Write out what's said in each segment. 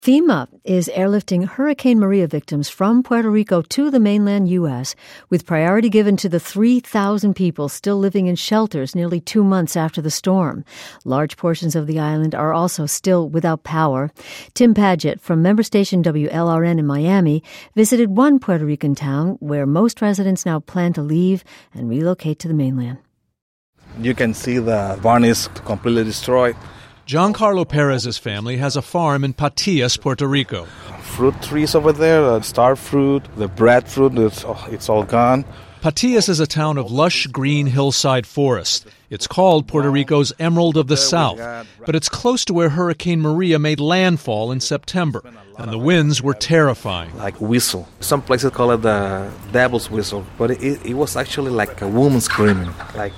FEMA is airlifting Hurricane Maria victims from Puerto Rico to the mainland U.S., with priority given to the 3,000 people still living in shelters nearly 2 months after the storm. Large portions of the island are also still without power. Tim Padgett from member station WLRN in Miami visited one Puerto Rican town where most residents now plan to leave and relocate to the mainland. You can see the barn is completely destroyed. Giancarlo Perez's family has a farm in Patillas, Puerto Rico. Fruit trees over there, star fruit, the breadfruit, it's all gone. Patillas is a town of lush green hillside forest. It's called Puerto Rico's Emerald of the South, but it's close to where Hurricane Maria made landfall in September, and the winds were terrifying. Like whistle. Some places call it the devil's whistle, but it was actually like a woman screaming, like...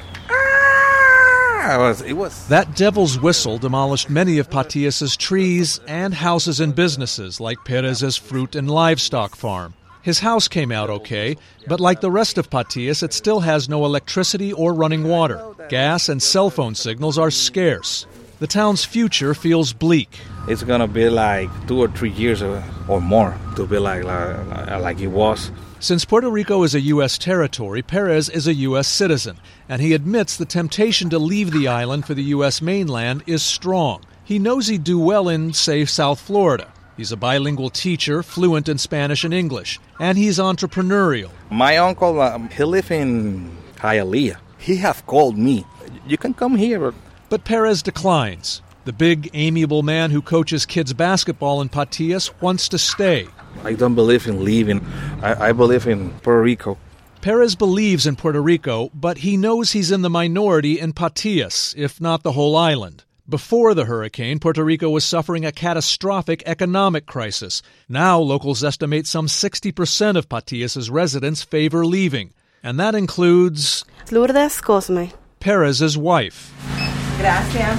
It was. That devil's whistle demolished many of Patillas' trees and houses and businesses, like Perez's fruit and livestock farm. His house came out okay, but like the rest of Patillas, it still has no electricity or running water. Gas and cell phone signals are scarce. The town's future feels bleak. It's going to be like 2 or 3 years or more to be like it was. Since Puerto Rico is a U.S. territory, Perez is a U.S. citizen, and he admits the temptation to leave the island for the U.S. mainland is strong. He knows he'd do well in, say, South Florida. He's a bilingual teacher, fluent in Spanish and English, and he's entrepreneurial. My uncle, he lives in Hialeah. He have called me. You can come here. But Perez declines. The big, amiable man who coaches kids basketball in Patillas wants to stay. I don't believe in leaving. I believe in Puerto Rico. Perez believes in Puerto Rico, but he knows he's in the minority in Patillas, if not the whole island. Before the hurricane, Puerto Rico was suffering a catastrophic economic crisis. Now, locals estimate some 60% of Patillas' residents favor leaving. And that includes... Lourdes Cosme. Perez's wife. Gracias.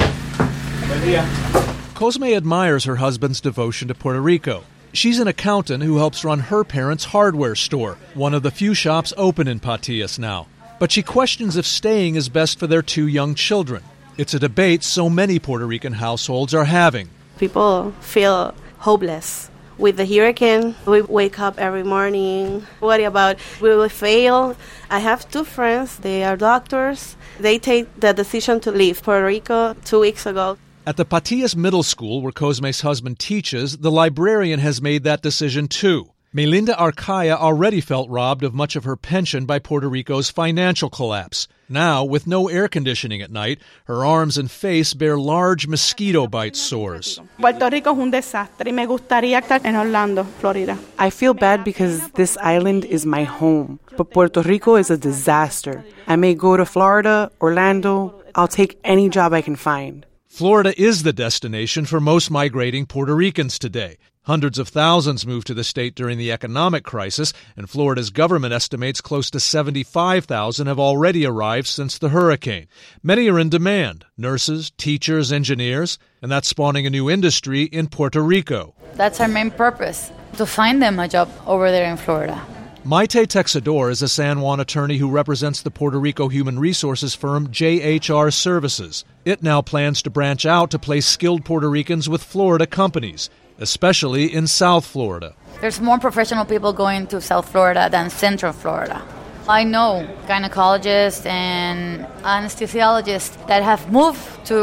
Cosme admires her husband's devotion to Puerto Rico. She's an accountant who helps run her parents' hardware store, one of the few shops open in Patillas now. But she questions if staying is best for their 2 young children. It's a debate so many Puerto Rican households are having. People feel hopeless. With the hurricane, we wake up every morning, worry about we will fail. I have 2 friends, they are doctors. They take the decision to leave Puerto Rico 2 weeks ago. At the Patillas Middle School, where Cosme's husband teaches, the librarian has made that decision too. Melinda Arcaya already felt robbed of much of her pension by Puerto Rico's financial collapse. Now, with no air conditioning at night, her arms and face bear large mosquito bite sores. Puerto Rico es un desastre y me gustaría estar en Orlando, Florida. I feel bad because this island is my home, but Puerto Rico is a disaster. I may go to Florida, Orlando. I'll take any job I can find. Florida is the destination for most migrating Puerto Ricans today. Hundreds of thousands moved to the state during the economic crisis, and Florida's government estimates close to 75,000 have already arrived since the hurricane. Many are in demand: nurses, teachers, engineers, and that's spawning a new industry in Puerto Rico. That's our main purpose, to find them a job over there in Florida. Maite Texador is a San Juan attorney who represents the Puerto Rico human resources firm JHR Services. It now plans to branch out to place skilled Puerto Ricans with Florida companies, especially in South Florida. There's more professional people going to South Florida than Central Florida. I know gynecologists and anesthesiologists that have moved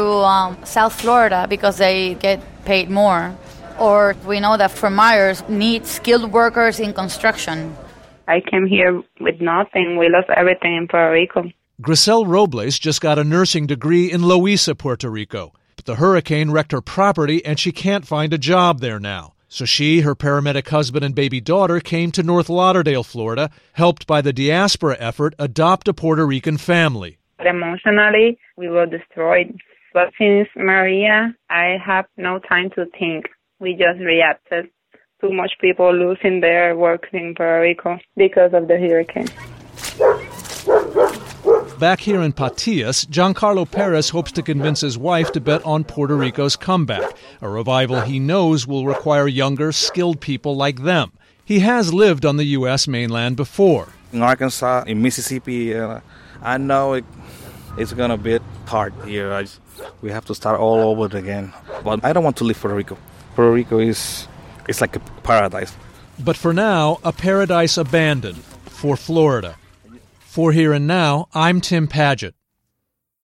to South Florida because they get paid more. Or we know that Fort Myers needs skilled workers in construction. I came here with nothing. We lost everything in Puerto Rico. Grisel Robles just got a nursing degree in Loíza, Puerto Rico. But the hurricane wrecked her property and she can't find a job there now. So she, her paramedic husband, and baby daughter came to North Lauderdale, Florida, helped by the diaspora effort Adopt a Puerto Rican Family. Emotionally, we were destroyed. But since Maria, I have no time to think. We just reacted. Too much people losing their work in Puerto Rico because of the hurricane. Back here in Patillas, Giancarlo Perez hopes to convince his wife to bet on Puerto Rico's comeback, a revival he knows will require younger, skilled people like them. He has lived on the U.S. mainland before. In Arkansas, in Mississippi, I know it's going to be hard here. We have to start all over again. But I don't want to leave Puerto Rico. Puerto Rico is like a paradise. But for now, a paradise abandoned for Florida. For Here and Now, I'm Tim Padgett.